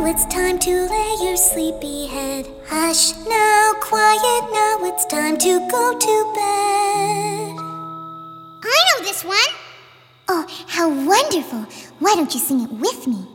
now, it's time to lay your sleepy head. Hush now, quiet now, it's time to go to bed. I know this one. Oh, how wonderful. Why don't you sing it with me?